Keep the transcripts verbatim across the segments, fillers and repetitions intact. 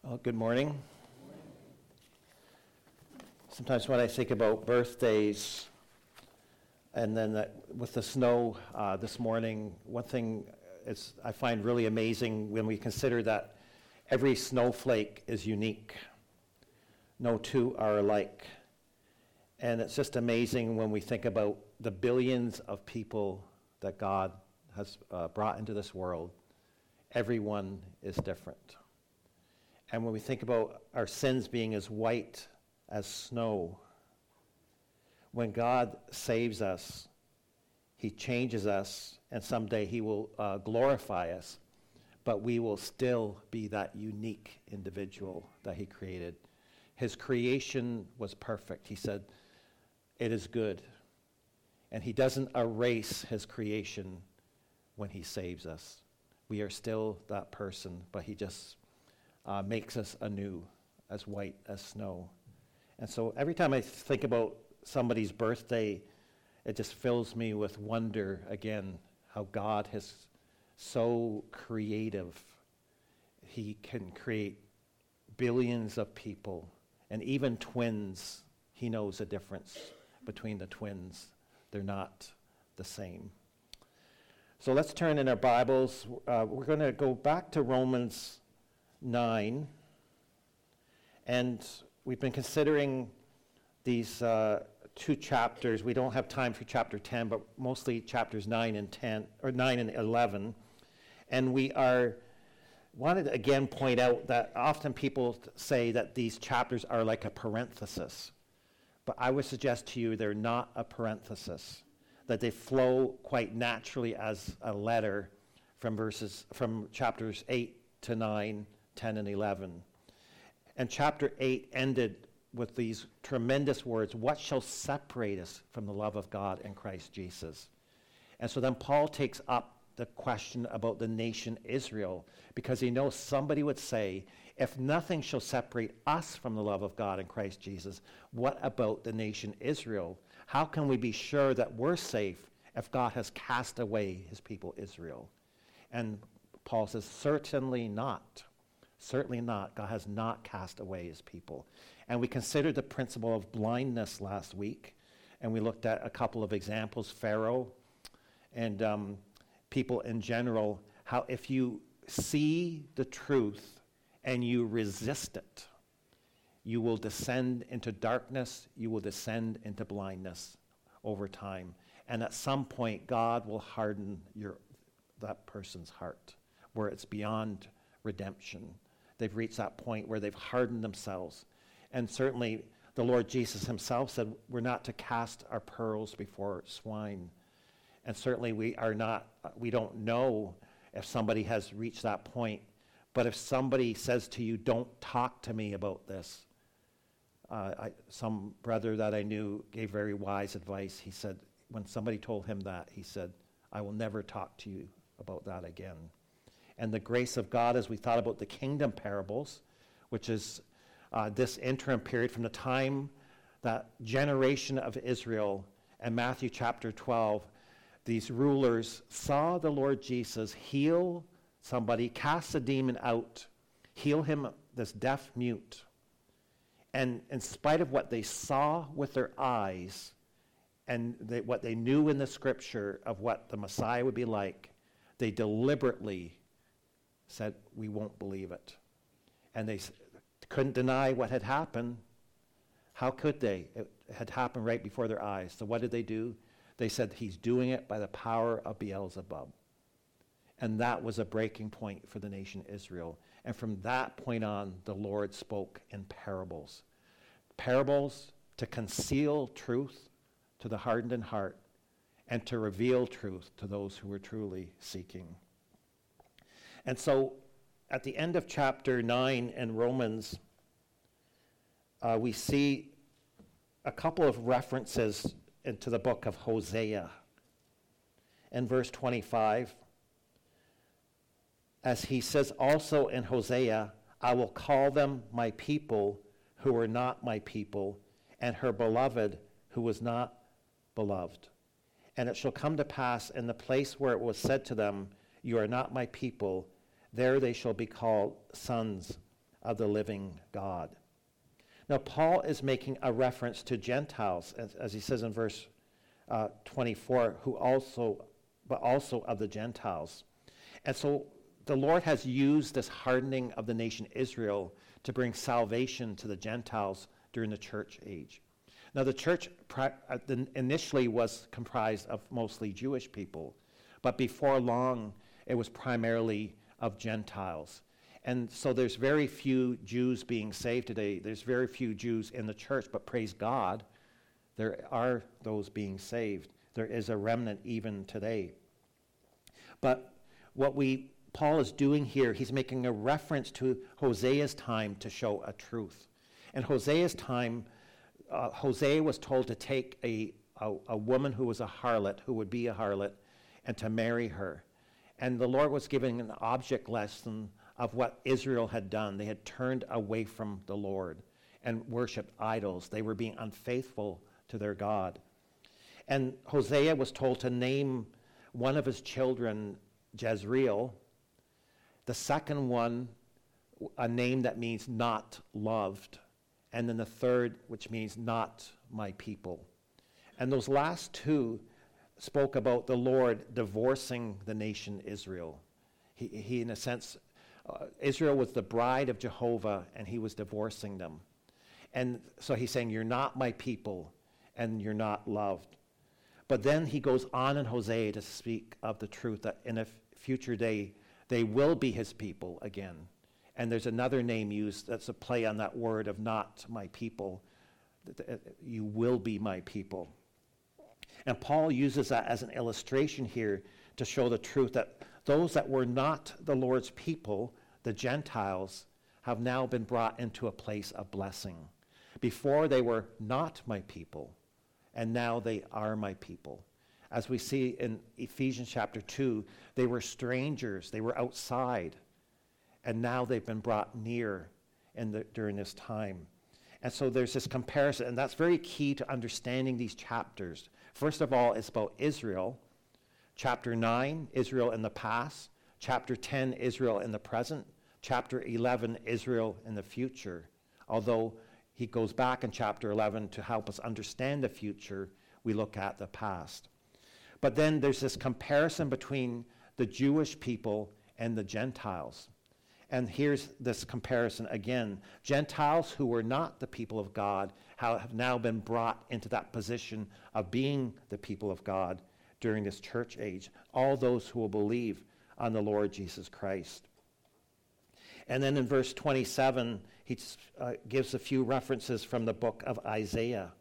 Well, good morning. Sometimes when I think about birthdays, and then that with the snow uh, this morning, one thing is I find really amazing when we consider that every snowflake is unique. No two are alike. And it's just amazing when we think about the billions of people that God has uh, brought into this world. Everyone is different. And when we think about our sins being as white as snow, when God saves us, he changes us, and someday he will uh, glorify us, but we will still be that unique individual that he created. His creation was perfect. He said, it is good. And he doesn't erase his creation when he saves us. We are still that person, but he just uh, makes us anew, as white as snow. And so every time I think about somebody's birthday, it just fills me with wonder again, how God is so creative. He can create billions of people, and even twins. He knows the difference between the twins. They're not the same. So let's turn in our Bibles. Uh, we're going to go back to Romans nine. And we've been considering these uh, two chapters. We don't have time for chapter ten, but mostly chapters nine and ten, or nine and eleven. And we are wanted to again point out that often people th- say that these chapters are like a parenthesis. But I would suggest to you they're not a parenthesis, that they flow quite naturally as a letter from verses from chapters eight to nine, ten and eleven. And chapter eight ended with these tremendous words, what shall separate us from the love of God in Christ Jesus? And so then Paul takes up the question about the nation Israel, because he knows somebody would say, if nothing shall separate us from the love of God in Christ Jesus, what about the nation Israel? How can we be sure that we're safe if God has cast away his people Israel? And Paul says, certainly not. Certainly not. God has not cast away his people. And we considered the principle of blindness last week, and we looked at a couple of examples, Pharaoh and um, people in general, how if you see the truth and you resist it, you will descend into darkness, you will descend into blindness over time. And at some point, God will harden your that person's heart, where it's beyond redemption. They've reached that point where they've hardened themselves. And certainly the Lord Jesus himself said we're not to cast our pearls before swine. And certainly we are not, we don't know if somebody has reached that point. But if somebody says to you, don't talk to me about this, uh, I, some brother that I knew gave very wise advice. He said, when somebody told him that, he said, I will never talk to you about that again. And the grace of God, as we thought about the kingdom parables, which is uh, this interim period from the time that generation of Israel and Matthew chapter twelve, these rulers saw the Lord Jesus heal somebody, cast a demon out, heal him, this deaf mute. And in spite of what they saw with their eyes and they, what they knew in the scripture of what the Messiah would be like, they deliberately said, we won't believe it. And they s- couldn't deny what had happened. How could they? It had happened right before their eyes. So what did they do? They said, he's doing it by the power of Beelzebub. And that was a breaking point for the nation Israel. And from that point on, the Lord spoke in parables. Parables to conceal truth to the hardened in heart and to reveal truth to those who were truly seeking. And so at the end of chapter nine in Romans, uh, we see a couple of references into the book of Hosea. In verse twenty-five, as he says also in Hosea, I will call them my people who were not my people, and her beloved who was not beloved. And it shall come to pass in the place where it was said to them, you are not my people, there they shall be called sons of the living God. Now, Paul is making a reference to Gentiles, as, as he says in verse uh, twenty-four, who also, but also of the Gentiles. And so the Lord has used this hardening of the nation Israel to bring salvation to the Gentiles during the church age. Now, the church initially was comprised of mostly Jewish people, but before long, it was primarily of Gentiles. And so there's very few Jews being saved today. There's very few Jews in the church, but praise God, there are those being saved. There is a remnant even today. But what we Paul is doing here, he's making a reference to Hosea's time to show a truth. In Hosea's time, uh, Hosea was told to take a, a, a woman who was a harlot, who would be a harlot, and to marry her. And the Lord was giving an object lesson of what Israel had done. They had turned away from the Lord and worshiped idols. They were being unfaithful to their God. And Hosea was told to name one of his children Jezreel, the second one a name that means not loved, and then the third, which means not my people. And those last two spoke about the Lord divorcing the nation Israel. He, he in a sense, uh, Israel was the bride of Jehovah, and he was divorcing them. And so he's saying, you're not my people, and you're not loved. But then he goes on in Hosea to speak of the truth that in a f- future day, they will be his people again. And there's another name used that's a play on that word of not my people. You will be my people. And Paul uses that as an illustration here to show the truth that those that were not the Lord's people, the Gentiles, have now been brought into a place of blessing. Before they were not my people, and now they are my people. As we see in Ephesians chapter two, they were strangers, they were outside, and now they've been brought near in the, during this time. And so there's this comparison, and that's very key to understanding these chapters. First of all, it's about Israel. Chapter nine, Israel in the past. Chapter ten, Israel in the present. Chapter eleven, Israel in the future. Although he goes back in chapter eleven to help us understand the future, we look at the past. But then there's this comparison between the Jewish people and the Gentiles. And here's this comparison again. Gentiles who were not the people of God have now been brought into that position of being the people of God during this church age. All those who will believe on the Lord Jesus Christ. And then in verse twenty-seven, he uh, gives a few references from the book of Isaiah.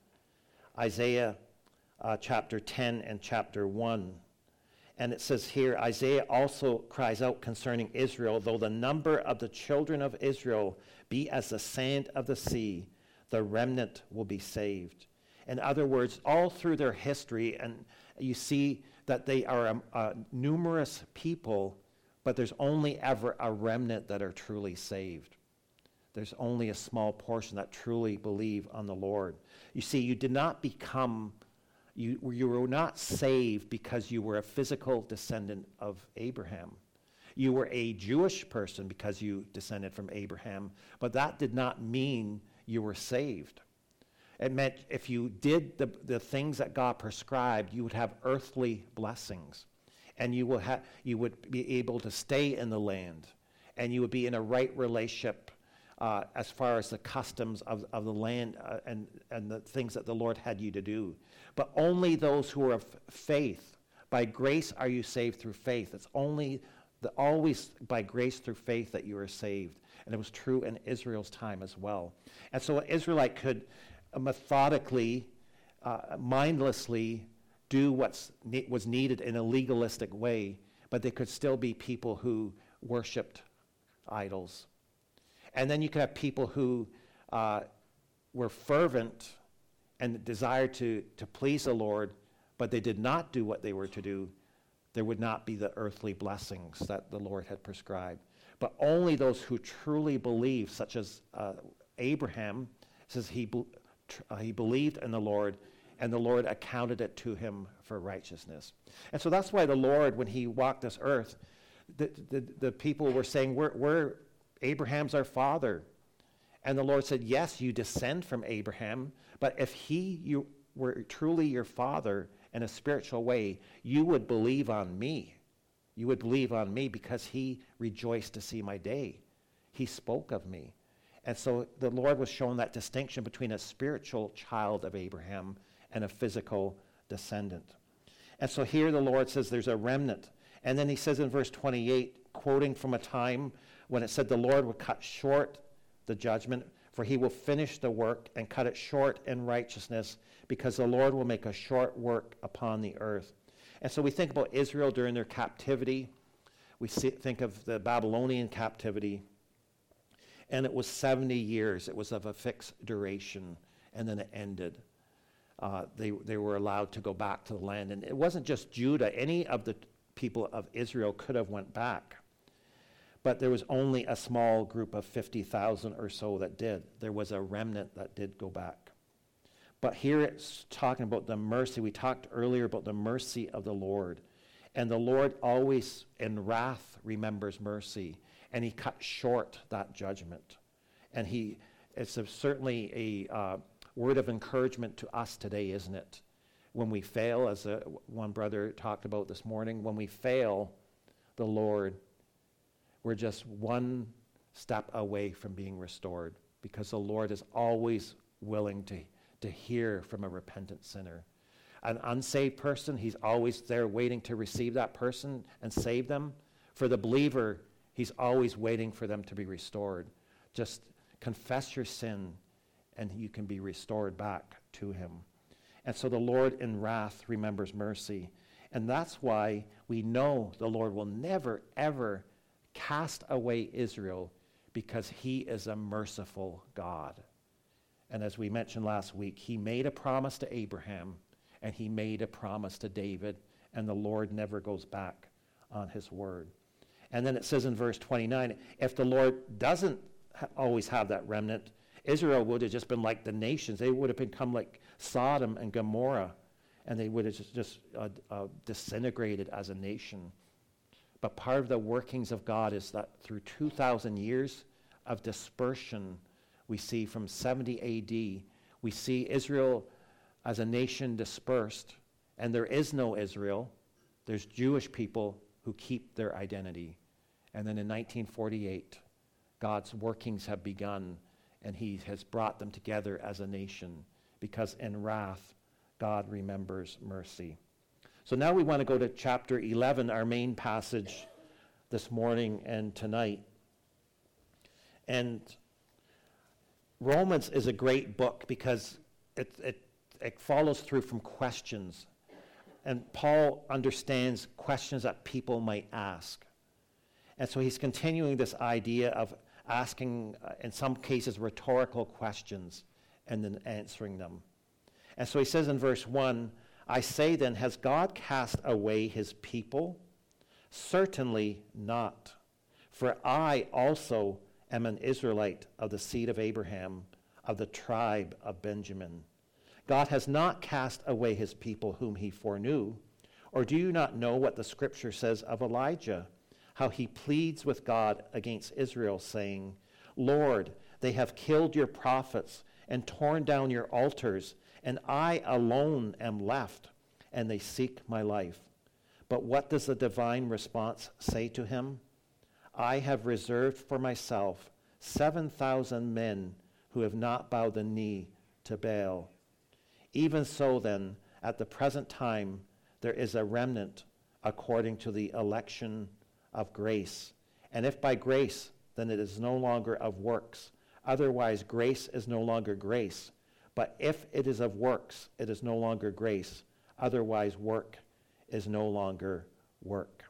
Isaiah uh, chapter ten and chapter one. And it says here, Isaiah also cries out concerning Israel, though the number of the children of Israel be as the sand of the sea, the remnant will be saved. In other words, all through their history, and you see that they are a, a numerous people, but there's only ever a remnant that are truly saved. There's only a small portion that truly believe on the Lord. You see, you did not become, you, you were not saved because you were a physical descendant of Abraham. You were a Jewish person because you descended from Abraham, but that did not mean you were saved. It meant if you did the, the things that God prescribed, you would have earthly blessings. And you will ha- you would be able to stay in the land. And you would be in a right relationship uh, as far as the customs of, of the land uh, and, and the things that the Lord had you to do. But only those who are of faith. By grace are you saved through faith. It's only the, always by grace through faith that you are saved. And it was true in Israel's time as well. And so an Israelite could methodically, uh, mindlessly do what ne- was needed in a legalistic way, but they could still be people who worshipped idols. And then you could have people who uh, were fervent and desired to, to please the Lord, but they did not do what they were to do. There would not be the earthly blessings that the Lord had prescribed. But only those who truly believe, such as uh, Abraham, says he, be- tr- uh, he believed in the Lord, and the Lord accounted it to him for righteousness. And so that's why the Lord, when he walked this earth, the, the, the people were saying, we're, we're Abraham's our father. And the Lord said, yes, you descend from Abraham, but if he you were truly your father in a spiritual way, you would believe on me. You would believe on me because he rejoiced to see my day. He spoke of me. And so the Lord was showing that distinction between a spiritual child of Abraham and a physical descendant. And so here the Lord says there's a remnant. And then he says in verse twenty-eight, quoting from a time when it said the Lord would cut short the judgment, for he will finish the work and cut it short in righteousness, because the Lord will make a short work upon the earth. And so we think about Israel during their captivity. We see, think of the Babylonian captivity. And it was seventy years. It was of a fixed duration, and then it ended. Uh, they, they were allowed to go back to the land. And it wasn't just Judah. Any of the people of Israel could have went back. But there was only a small group of fifty thousand or so that did. There was a remnant that did go back. But here it's talking about the mercy. We talked earlier about the mercy of the Lord. And the Lord always in wrath remembers mercy. And he cut short that judgment. And he, it's a, certainly a uh, word of encouragement to us today, isn't it? When we fail, as a, one brother talked about this morning, when we fail the Lord, we're just one step away from being restored, because the Lord is always willing to, to hear from a repentant sinner. An unsaved person, he's always there waiting to receive that person and save them. For the believer, he's always waiting for them to be restored. Just confess your sin, and you can be restored back to him. And so the Lord in wrath remembers mercy. And that's why we know the Lord will never, ever cast away Israel, because he is a merciful God. And as we mentioned last week, he made a promise to Abraham, and he made a promise to David, and the Lord never goes back on his word. And then it says in verse twenty-nine, if the Lord doesn't ha- always have that remnant, Israel would have just been like the nations. They would have become like Sodom and Gomorrah, and they would have just, just uh, uh, disintegrated as a nation. But part of the workings of God is that through two thousand years of dispersion, we see from seventy A D, we see Israel as a nation dispersed, and there is no Israel. There's Jewish people who keep their identity. And then in nineteen forty-eight, God's workings have begun, and he has brought them together as a nation, because in wrath, God remembers mercy. So now we want to go to chapter eleven, our main passage this morning and tonight. And Romans is a great book because it, it, it follows through from questions. And Paul understands questions that people might ask. And so he's continuing this idea of asking, uh, in some cases, rhetorical questions and then answering them. And so he says in verse one, I say then, has God cast away his people? Certainly not. For I also am an Israelite of the seed of Abraham, of the tribe of Benjamin. God has not cast away his people whom he foreknew. Or do you not know what the scripture says of Elijah, how he pleads with God against Israel, saying, Lord, they have killed your prophets and torn down your altars, and I alone am left, and they seek my life. But what does the divine response say to him? I have reserved for myself seven thousand men who have not bowed the knee to Baal. Even so then, at the present time, there is a remnant according to the election of grace. And if by grace, then it is no longer of works. Otherwise, grace is no longer grace. But if it is of works, it is no longer grace. Otherwise, work is no longer work.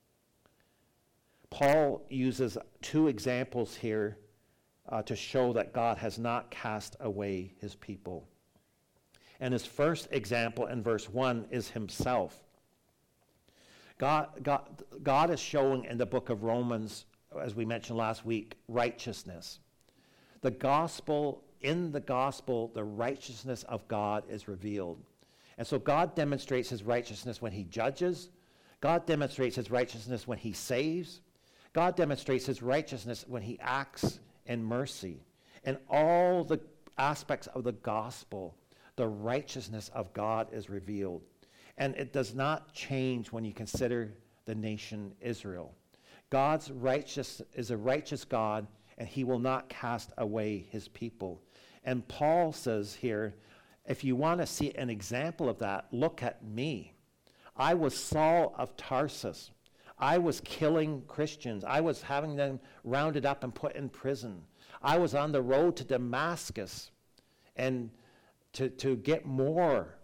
Paul uses two examples here uh, to show that God has not cast away his people. And his first example in verse one is himself. God, God, God is showing in the book of Romans, as we mentioned last week, righteousness. The gospel, in the gospel, the righteousness of God is revealed. And so God demonstrates his righteousness when he judges. God demonstrates his righteousness when he saves. God demonstrates his righteousness when he acts in mercy. And all the aspects of the gospel, the righteousness of God is revealed. And it does not change when you consider the nation Israel. God's righteous is a righteous God, and he will not cast away his people. And Paul says here, if you want to see an example of that, look at me. I was Saul of Tarsus. I was killing Christians. I was having them rounded up and put in prison. I was on the road to Damascus and to, to get more.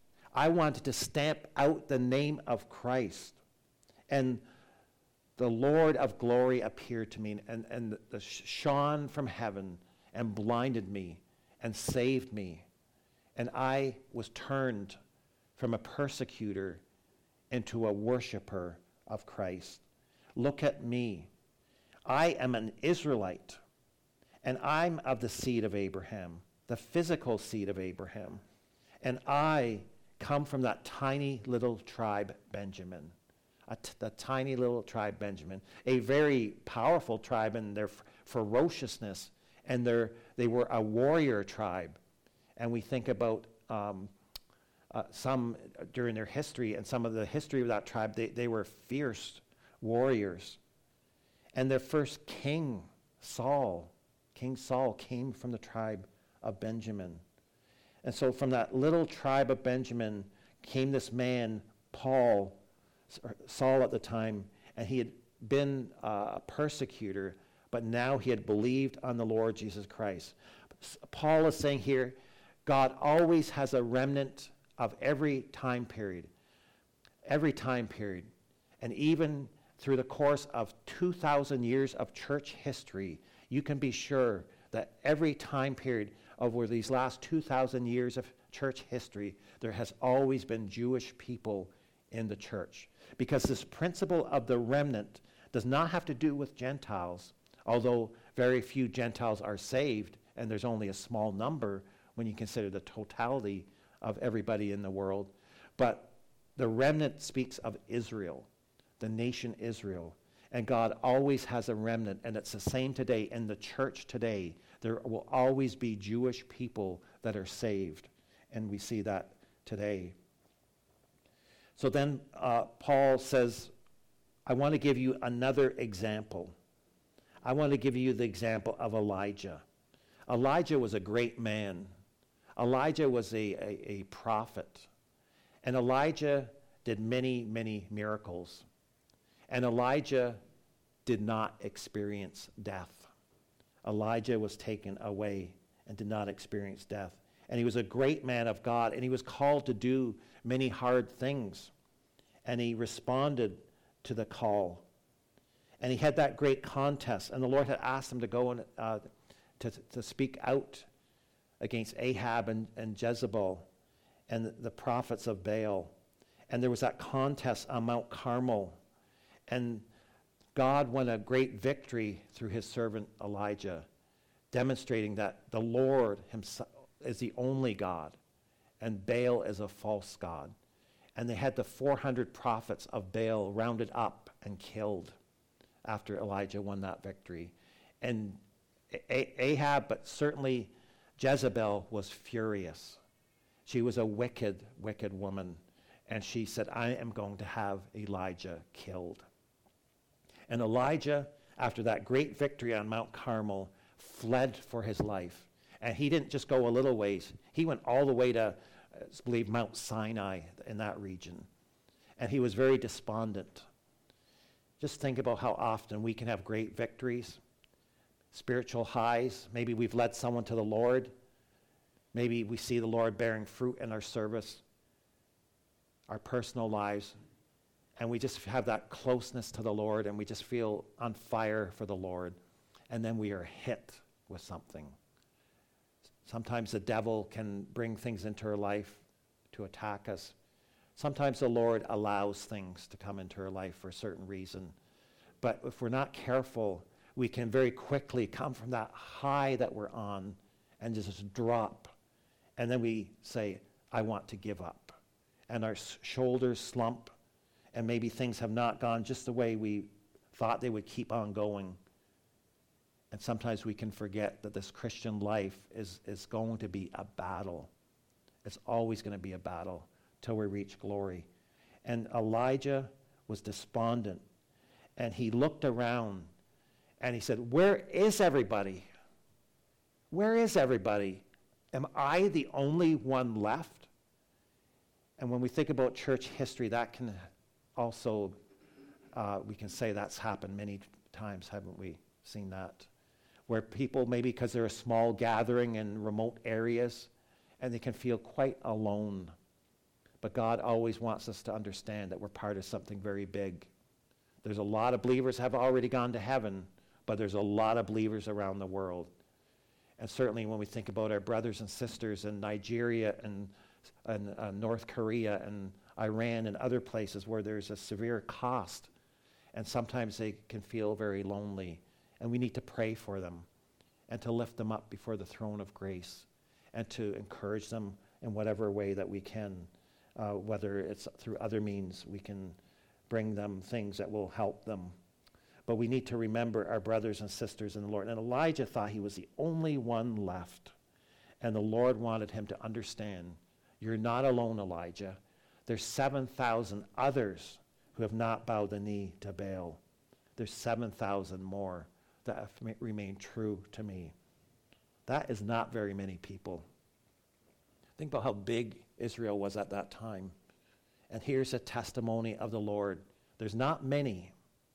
I wanted to stamp out the name of Christ. And the Lord of glory appeared to me and, and the shone from heaven and blinded me and saved me. And I was turned from a persecutor into a worshiper of Christ. Look at me. I am an Israelite, and I'm of the seed of Abraham, the physical seed of Abraham. And I come from that tiny little tribe, Benjamin. A t- the tiny little tribe, Benjamin. A very powerful tribe in their f- ferociousness, and their, they were a warrior tribe. And we think about um, uh, some during their history, and some of the history of that tribe, they, they were fierce warriors. And their first king, Saul, King Saul, came from the tribe of Benjamin. And so from that little tribe of Benjamin came this man, Paul, Saul at the time, and he had been uh, a persecutor, but now he had believed on the Lord Jesus Christ. Paul is saying here, God always has a remnant of every time period, every time period. And even through the course of two thousand years of church history, you can be sure that every time period over these last two thousand years of church history, there has always been Jewish people in the church. Because this principle of the remnant does not have to do with Gentiles, although very few Gentiles are saved, and there's only a small number when you consider the totality of everybody in the world. But the remnant speaks of Israel, the nation Israel. And God always has a remnant, and it's the same today. In the church today, there will always be Jewish people that are saved, and we see that today. So then uh, Paul says, I want to give you another example. I want to give you the example of Elijah. Elijah was a great man. Elijah was a, a, a prophet. And Elijah did many, many miracles. And Elijah did not experience death. Elijah was taken away and did not experience death. And he was a great man of God, and he was called to do many hard things. And he responded to the call. And he had that great contest, and the Lord had asked him to go and uh, to, to speak out against Ahab and, and Jezebel and the, the prophets of Baal. And there was that contest on Mount Carmel. And God won a great victory through his servant Elijah, demonstrating that the Lord himself is the only God, and Baal is a false god. And they had the four hundred prophets of Baal rounded up and killed after Elijah won that victory. And Ahab, but certainly Jezebel, was furious. She was a wicked, wicked woman. And she said, I am going to have Elijah killed. And Elijah, after that great victory on Mount Carmel, fled for his life. And he didn't just go a little ways. He went all the way to, I believe, Mount Sinai in that region. And he was very despondent. Just think about how often we can have great victories, spiritual highs. Maybe we've led someone to the Lord. Maybe we see the Lord bearing fruit in our service, our personal lives, and we just have that closeness to the Lord, and we just feel on fire for the Lord, and then we are hit with something. Sometimes the devil can bring things into our life to attack us. Sometimes the Lord allows things to come into our life for a certain reason. But if we're not careful, we can very quickly come from that high that we're on and just drop. And then we say, I want to give up. And our s- shoulders slump, and maybe things have not gone just the way we thought they would keep on going. And sometimes we can forget that this Christian life is, is going to be a battle. It's always going to be a battle till we reach glory. And Elijah was despondent. And he looked around and he said, where is everybody? Where is everybody? Am I the only one left? And when we think about church history, that can also, uh, we can say that's happened many times, haven't we seen that? Where people, maybe because they're a small gathering in remote areas, and they can feel quite alone. But God always wants us to understand that we're part of something very big. There's a lot of believers have already gone to heaven, but there's a lot of believers around the world. And certainly when we think about our brothers and sisters in Nigeria and, and uh, North Korea and Iran and other places where there's a severe cost, and sometimes they can feel very lonely, and we need to pray for them and to lift them up before the throne of grace and to encourage them in whatever way that we can, uh, whether it's through other means we can bring them things that will help them. But we need to remember our brothers and sisters in the Lord. And Elijah thought he was the only one left. And the Lord wanted him to understand, you're not alone, Elijah. There's seven thousand others who have not bowed the knee to Baal. There's seven thousand more that have remained true to me. That is not very many people. Think about how big Israel was at that time. And here's a testimony of the Lord. There's not many,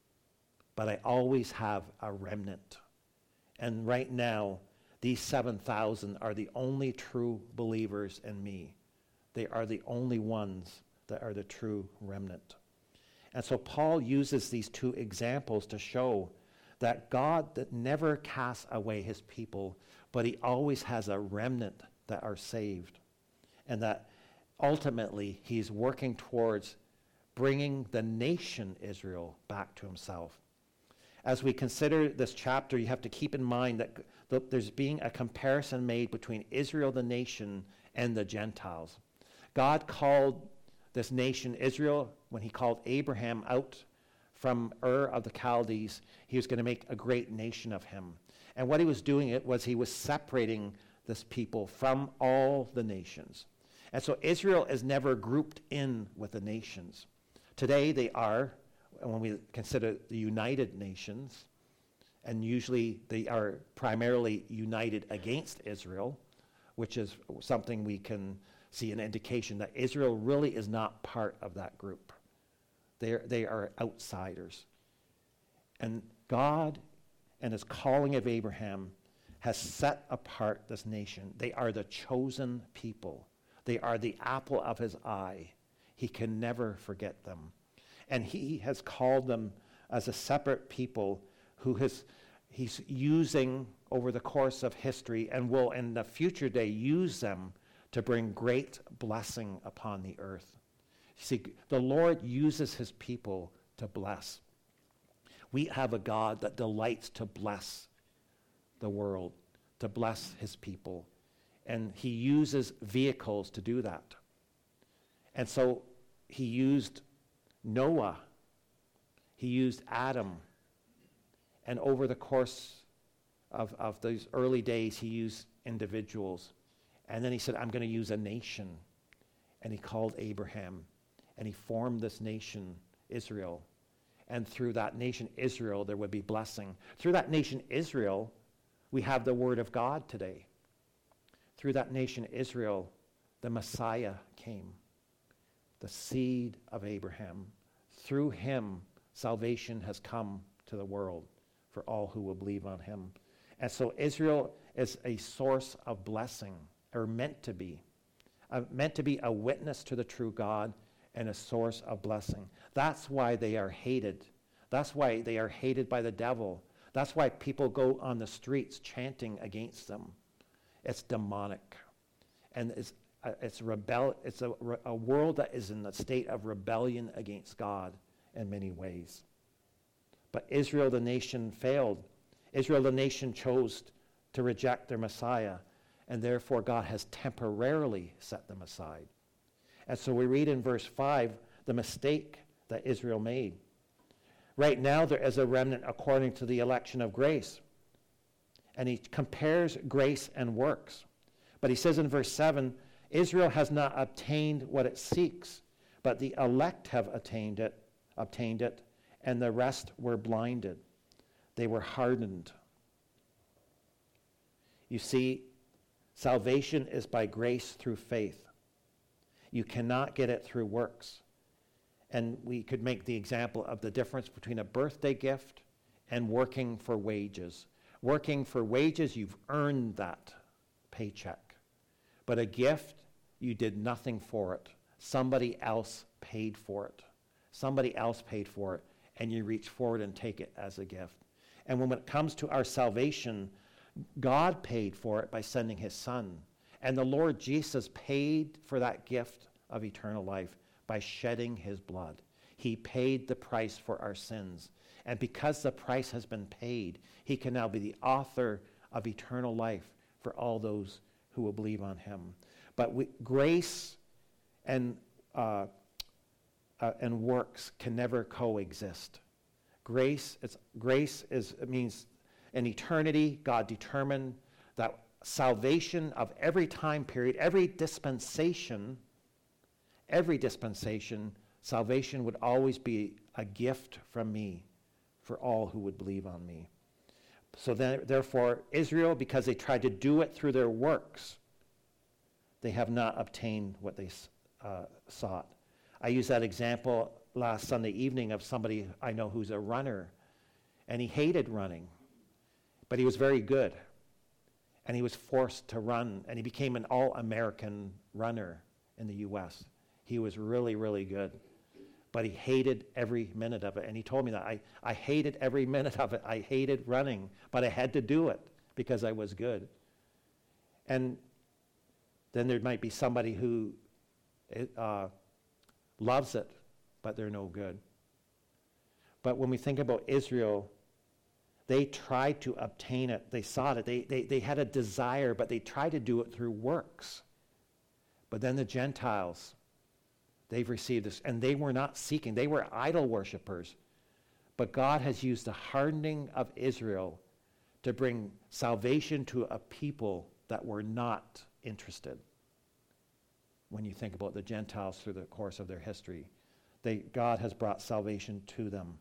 but I always have a remnant. And right now, these seven thousand are the only true believers in me. They are the only ones that are the true remnant. And so Paul uses these two examples to show that God that never casts away his people, but he always has a remnant that are saved. And that ultimately he's working towards bringing the nation Israel back to himself. As we consider this chapter, you have to keep in mind that th- there's being a comparison made between Israel, the nation, and the Gentiles. God called this nation Israel when he called Abraham out from Ur of the Chaldees. He was going to make a great nation of him. And what he was doing it was he was separating this people from all the nations. And so Israel is never grouped in with the nations. Today they are, when we consider the United Nations, and usually they are primarily united against Israel, which is something we can see an indication that Israel really is not part of that group. They are, they are outsiders. And God, and his calling of Abraham, has set apart this nation. They are the chosen people. They are the apple of his eye. He can never forget them. And he has called them as a separate people who has, he's using over the course of history and will in the future day use them to bring great blessing upon the earth. See, the Lord uses his people to bless. We have a God that delights to bless the world, to bless his people. And he uses vehicles to do that. And so he used Noah. He used Adam. And over the course of, of those early days, he used individuals. And then he said, I'm going to use a nation. And he called Abraham. And he formed this nation, Israel. And through that nation, Israel, there would be blessing. Through that nation, Israel, we have the word of God today. Through that nation, Israel, the Messiah came, the seed of Abraham. Through him, salvation has come to the world for all who will believe on him. And so Israel is a source of blessing, or meant to be, uh, meant to be a witness to the true God and a source of blessing. That's why they are hated. That's why they are hated by the devil. That's why people go on the streets chanting against them. It's demonic. And it's uh, it's rebel. It's a, a world that is in a state of rebellion against God in many ways. But Israel, the nation, failed. Israel, the nation, chose to reject their Messiah, and therefore God has temporarily set them aside. And so we read in verse five the mistake that Israel made. Right now there is a remnant according to the election of grace. And he compares grace and works. But he says in verse seven, Israel has not obtained what it seeks, but the elect have attained it, obtained it, and the rest were blinded. They were hardened. You see, salvation is by grace through faith. You cannot get it through works. And we could make the example of the difference between a birthday gift and working for wages. Working for wages, you've earned that paycheck. But a gift, you did nothing for it. Somebody else paid for it. Somebody else paid for it, and you reach forward and take it as a gift. And when it comes to our salvation, God paid for it by sending his Son. And the Lord Jesus paid for that gift of eternal life by shedding his blood. He paid the price for our sins. And because the price has been paid, he can now be the author of eternal life for all those who will believe on him. But we, grace and uh, uh, and works can never coexist. Grace, it's, grace is it means in eternity, God determined that salvation of every time period, every dispensation, every dispensation, salvation would always be a gift from me for all who would believe on me. So then, therefore, Israel, because they tried to do it through their works, they have not obtained what they uh, sought. I used that example last Sunday evening of somebody I know who's a runner, and he hated running, but he was very good, and he was forced to run, and he became an all-American runner in the U S. He was really, really good, but he hated every minute of it, and he told me that. I, I hated every minute of it. I hated running, but I had to do it because I was good. And then there might be somebody who uh, loves it, but they're no good. But when we think about Israel, they tried to obtain it. They sought it. They, they, they had a desire, but they tried to do it through works. But then the Gentiles, they've received this, and they were not seeking. They were idol worshipers. But God has used the hardening of Israel to bring salvation to a people that were not interested. When you think about the Gentiles through the course of their history, they, God has brought salvation to them.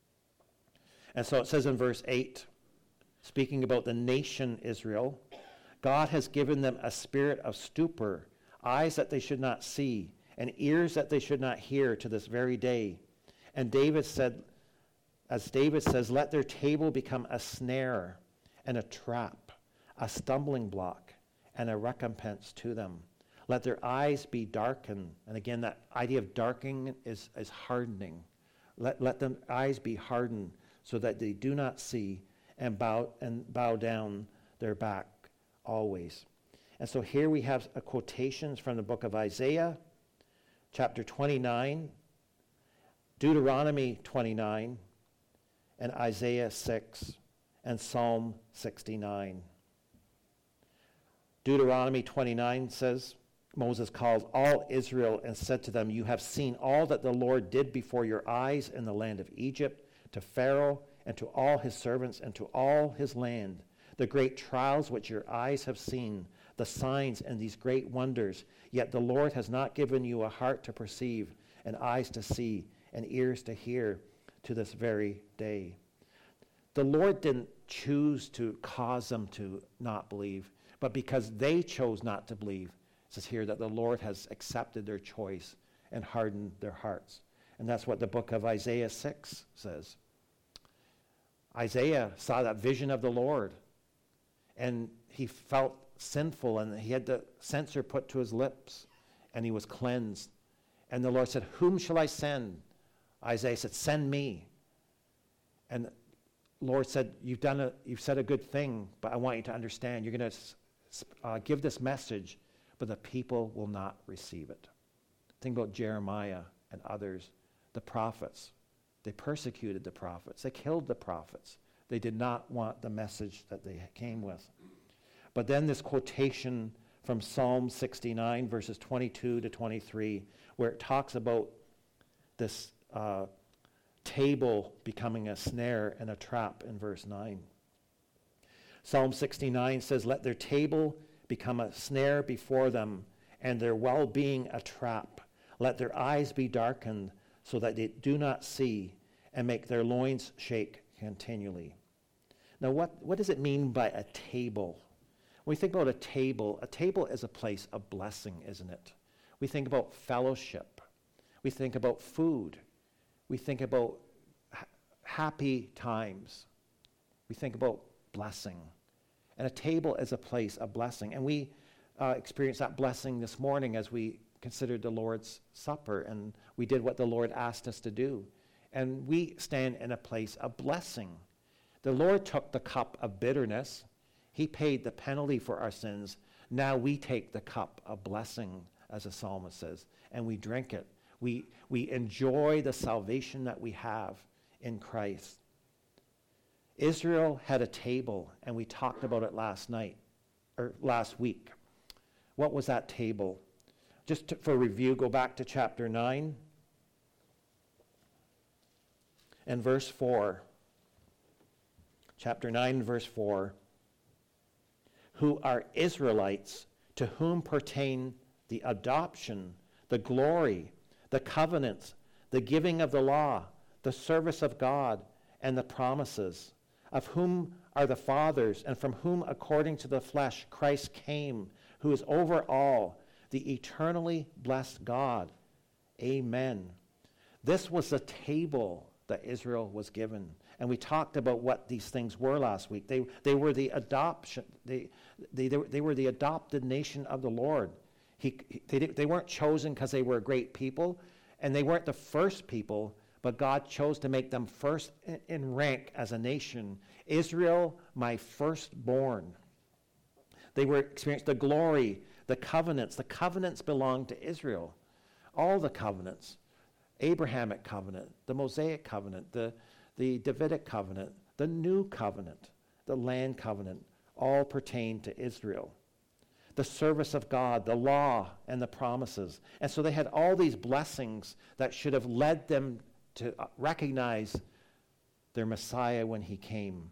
And so it says in verse eight, speaking about the nation Israel, God has given them a spirit of stupor, eyes that they should not see, and ears that they should not hear to this very day. And David said, as David says, let their table become a snare and a trap, a stumbling block, and a recompense to them. Let their eyes be darkened. And again, that idea of darkening is, is hardening. Let, let them eyes be hardened so that they do not see and bow and bow down their back always. And so here we have a quotations from the book of Isaiah, chapter twenty-nine, Deuteronomy twenty-nine, and Isaiah six, and Psalm sixty-nine. Deuteronomy twenty-nine says, Moses called all Israel and said to them, you have seen all that the Lord did before your eyes in the land of Egypt, to Pharaoh and to all his servants and to all his land, the great trials which your eyes have seen, the signs and these great wonders. Yet the Lord has not given you a heart to perceive, and eyes to see, and ears to hear to this very day. The Lord didn't choose to cause them to not believe, but because they chose not to believe, it says here that the Lord has accepted their choice and hardened their hearts. And that's what the book of Isaiah six says. Isaiah saw that vision of the Lord, and he felt sinful, and he had the censer put to his lips, and he was cleansed. And the Lord said, whom shall I send? Isaiah said, send me. And the Lord said, you've done a, you've said a good thing, but I want you to understand, you're going to uh, give this message, but the people will not receive it. Think about Jeremiah and others, the prophets. They persecuted the prophets. They killed the prophets. They did not want the message that they came with. But then this quotation from Psalm sixty-nine, verses twenty-two to twenty-three, where it talks about this uh, table becoming a snare and a trap in verse nine. Psalm sixty-nine says, let their table become a snare before them, and their well-being a trap. Let their eyes be darkened, so that they do not see, and make their loins shake continually. Now, what, what does it mean by a table? When we think about a table, a table is a place of blessing, isn't it? We think about fellowship. We think about food. We think about ha- happy times. We think about blessing. And a table is a place of blessing. And we uh, experienced that blessing this morning as we considered the Lord's Supper, and we did what the Lord asked us to do. And we stand in a place of blessing. The Lord took the cup of bitterness. He paid the penalty for our sins. Now we take the cup of blessing, as the psalmist says, and we drink it. We, we enjoy the salvation that we have in Christ. Israel had a table, and we talked about it last night, or last week. What was that table? Just to, for review, go back to chapter nine and verse four. Chapter nine, verse four. Who are Israelites, to whom pertain the adoption, the glory, the covenants, the giving of the law, the service of God, and the promises, of whom are the fathers, and from whom, according to the flesh, Christ came, who is over all, the eternally blessed God. Amen. This was the table that Israel was given. And we talked about what these things were last week. They, they were the adoption, they, they, they, they were the adopted nation of the Lord. He, he, they, they weren't chosen because they were a great people, and they weren't the first people, but God chose to make them first in, in rank as a nation. Israel, my firstborn. They were experienced the glory, the covenants. The covenants belonged to Israel. All the covenants. Abrahamic covenant, the Mosaic covenant, the, the Davidic covenant, the new covenant, the land covenant, all pertain to Israel. The service of God, the law, and the promises. And so they had all these blessings that should have led them to recognize their Messiah when he came.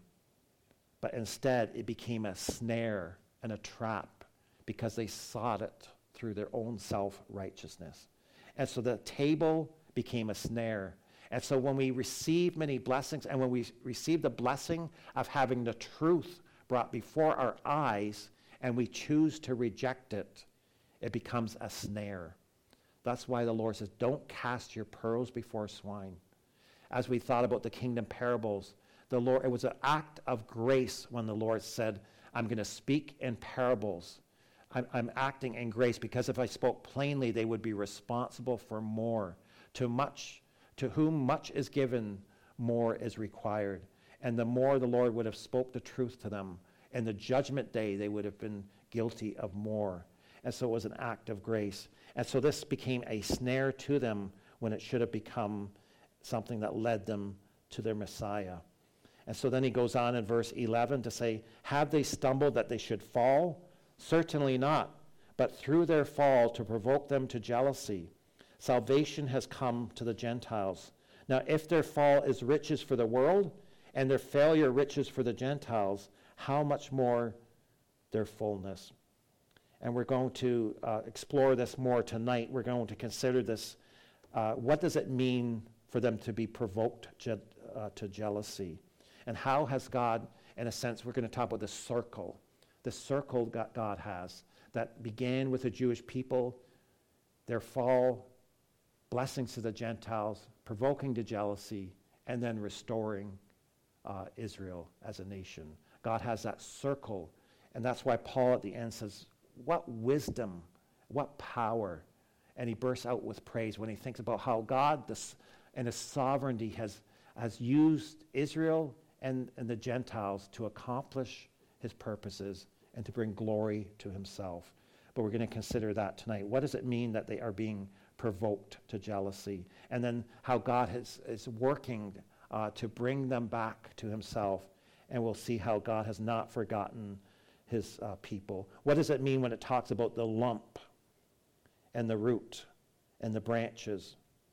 But instead, it became a snare and a trap because they sought it through their own self-righteousness. And so the table became a snare. And so when we receive many blessings, and when we receive the blessing of having the truth brought before our eyes, and we choose to reject it, it becomes a snare. That's why the Lord says, don't cast your pearls before swine. As we thought about the kingdom parables, the Lord, it was an act of grace when the Lord said, I'm going to speak in parables. I'm, I'm acting in grace, because if I spoke plainly, they would be responsible for more. To much, to whom much is given, more is required. And the more the Lord would have spoke the truth to them, in the judgment day, they would have been guilty of more. And so it was an act of grace. And so this became a snare to them when it should have become something that led them to their Messiah. And so then he goes on in verse eleven to say, have they stumbled that they should fall? Certainly not, but through their fall to provoke them to jealousy. Salvation has come to the Gentiles. Now, if their fall is riches for the world, and their failure riches for the Gentiles, how much more their fullness? And we're going to uh, explore this more tonight. We're going to consider this. Uh, what does it mean for them to be provoked je- uh, to jealousy? And how has God, in a sense, we're going to talk about the circle, the circle God, God has, that began with the Jewish people, their fall, blessings to the Gentiles, provoking to jealousy, and then restoring uh, Israel as a nation. God has that circle, and that's why Paul at the end says, what wisdom, what power. And he bursts out with praise when he thinks about how God this, and his sovereignty has, has used Israel and, and the Gentiles to accomplish his purposes and to bring glory to himself. But we're going to consider that tonight. What does it mean that they are being provoked to jealousy? And then how God has, is working uh, to bring them back to himself. And we'll see how God has not forgotten his uh, people. What does it mean when it talks about the lump and the root and the branches,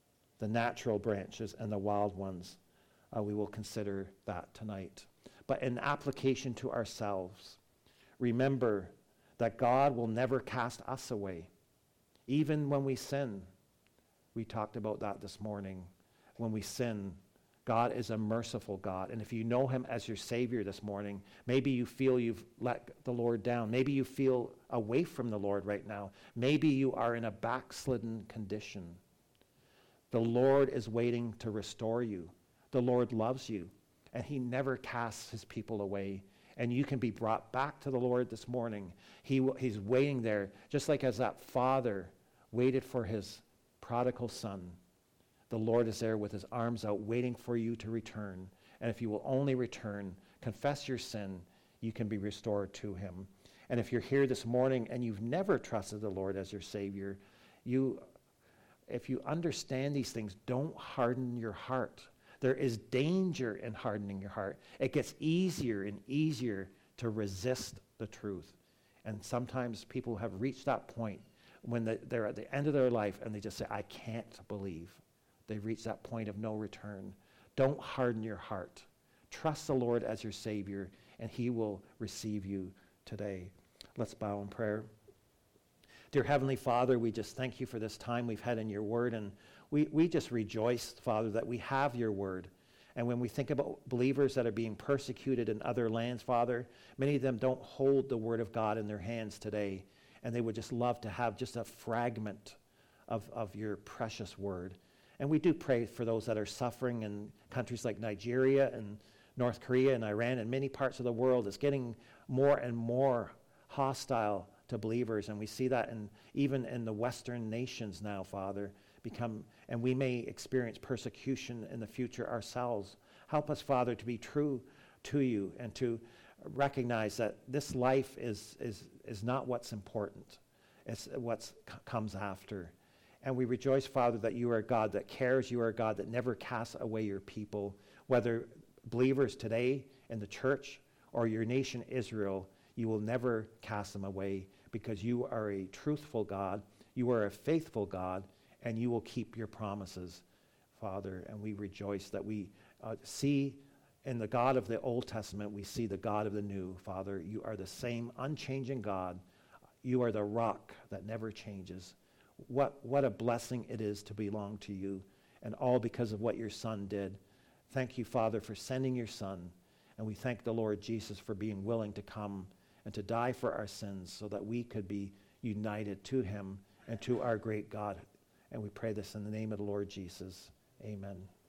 the natural branches and the wild ones. Uh, we will consider that tonight. But in application to ourselves, remember that God will never cast us away, even when we sin. We talked about that this morning. When we sin, God is a merciful God. And if you know him as your Savior this morning, maybe you feel you've let the Lord down. Maybe you feel away from the Lord right now. Maybe you are in a backslidden condition. The Lord is waiting to restore you. The Lord loves you, and he never casts his people away. And you can be brought back to the Lord this morning. He w- he's waiting there, just like as that father waited for his prodigal son. The Lord is there with his arms out, waiting for you to return. And if you will only return, confess your sin, you can be restored to him. And if you're here this morning and you've never trusted the Lord as your Savior, you, if you understand these things, don't harden your heart. There is danger in hardening your heart. It gets easier and easier to resist the truth. And sometimes people have reached that point when the, they're at the end of their life and they just say, I can't believe. They've reached that point of no return. Don't harden your heart. Trust the Lord as your Savior, and he will receive you today. Let's bow in prayer. Dear Heavenly Father, we just thank you for this time we've had in your word, and we, we just rejoice, Father, that we have your word. And when we think about believers that are being persecuted in other lands, Father, many of them don't hold the word of God in their hands today, and they would just love to have just a fragment of, of your precious word. And we do pray for those that are suffering in countries like Nigeria and North Korea and Iran and many parts of the world. It's getting more and more hostile to believers, and we see that in, even in the Western nations now, Father, become, and we may experience persecution in the future ourselves. Help us, Father, to be true to you and to recognize that this life is, is, is not what's important. It's what c- comes after. And we rejoice, Father, that you are a God that cares. You are a God that never casts away your people, whether believers today in the church or your nation Israel. You will never cast them away because you are a truthful God. You are a faithful God, and you will keep your promises, Father. And we rejoice that we uh, see in the God of the Old Testament, we see the God of the New, Father. You are the same unchanging God. You are the rock that never changes. What, what a blessing it is to belong to you, and all because of what your Son did. Thank you, Father, for sending your Son, and we thank the Lord Jesus for being willing to come and to die for our sins so that we could be united to him and to our great God. And we pray this in the name of the Lord Jesus. Amen.